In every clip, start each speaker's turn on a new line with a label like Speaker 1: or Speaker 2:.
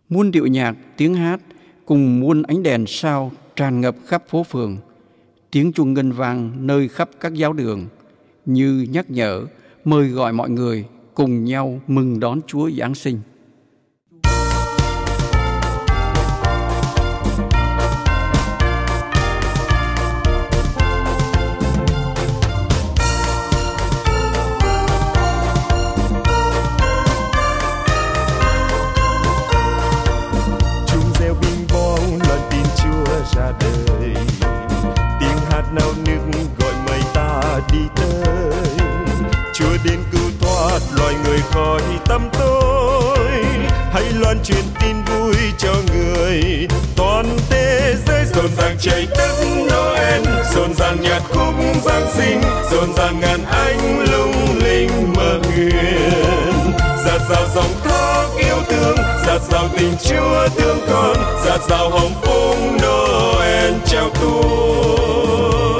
Speaker 1: Muôn điệu nhạc, tiếng hát cùng muôn ánh đèn sao tràn ngập khắp phố phường. Tiếng chuông ngân vang nơi khắp các giáo đường như nhắc nhở, mời gọi mọi người cùng nhau mừng đón Chúa Giáng sinh.
Speaker 2: Ra đời tiếng hát nao nức gọi mời ta đi tới. Chúa đến cứu thoát loài người khỏi tăm tối, hãy loan truyền tin vui cho người toàn thế giới. Rộn ràng trời đất Noel, rộn ràng nhạc khúc Giáng sinh, rộn ràng ngàn ánh lung linh mơ huyền. Dạt dào dòng thác yêu thương, dạt dào tình Chúa thương con, dạt dào hồng phúc Noel trao tuôn.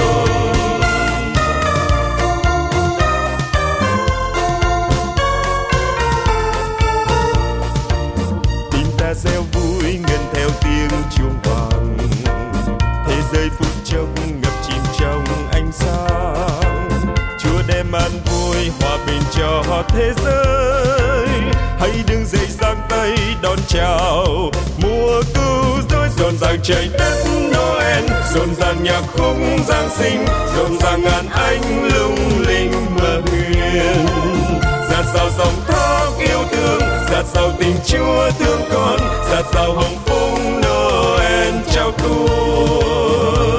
Speaker 2: Tim ta reo vui ngân theo tiếng chuông vàng, thế giới phút chốc ngập chìm trong ánh sáng. Chúa đem an vui hòa bình cho thế giới, hãy đứng dậy giang tay đón chào mùa cứu rỗi. Rộn ràng trời đất Noel, rộn ràng nhạc khúc Giáng sinh, rộn ràng ngàn ánh lung linh mơ huyền. Dạt dào dòng thác yêu thương, dạt dào tình Chúa thương con, dạt dào hồng phúc Noel trao tuôn.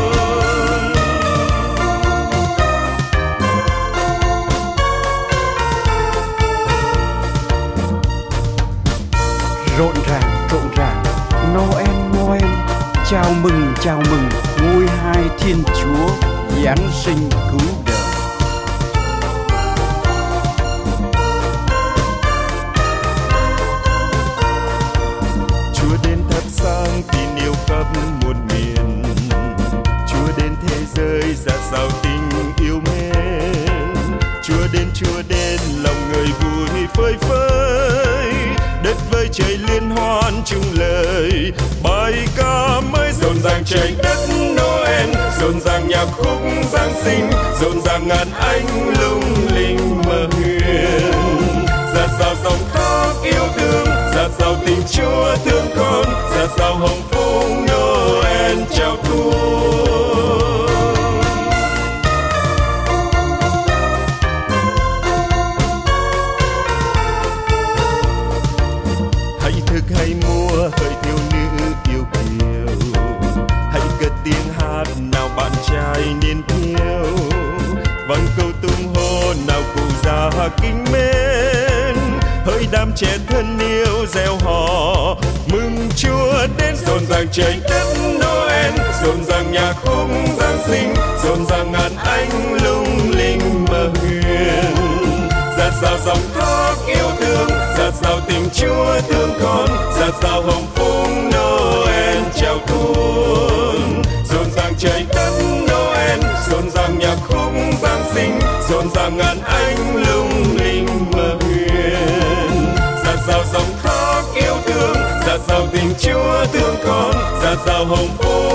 Speaker 1: Rộn ràng, Noel, chào mừng, ngôi hai Thiên Chúa Giáng sinh cứu đời.
Speaker 2: Chúa đến thắp sáng tin yêu khắp muôn miền, Chúa đến thế giới dạt dào tình yêu mến. Chúa đến lòng người vui phơi phới, đất với trời liên hoan chung lời bài ca mới. Rộn ràng trời đất Noel, rộn ràng nhạc khúc Giáng sinh, rộn ràng ngàn ánh lung linh mơ huyền. Dạt dào dòng thác yêu thương, dạt dào tình Chúa thương con, dạt dào hồng phúc Noel trao tuôn. Hãy thức hãy múa hỡi thiếu nữ yêu kiều, hãy cất tiếng hát nào bạn trai niên thiếu. Vang câu tung hô nào cụ già kính mến, hỡi đám trẻ thân yêu reo hò mừng Chúa đến. Rộn ràng trời đất Noel, rộn ràng nhạc khúc Giáng sinh, rộn ràng ngàn ánh lung linh mơ huyền. Dạt dào dòng thác yêu thương, dạt dào tình Chúa thương con, dạt dào hồng phúc Noel trao tuôn. Rộn ràng trời đất Noel, rộn ràng nhạc khúc Giáng sinh, rộn ràng ngàn ánh lung linh mơ huyền. Dạt dào dòng thác yêu thương, dạt dào tình Chúa thương con, dạt dào hồng phúc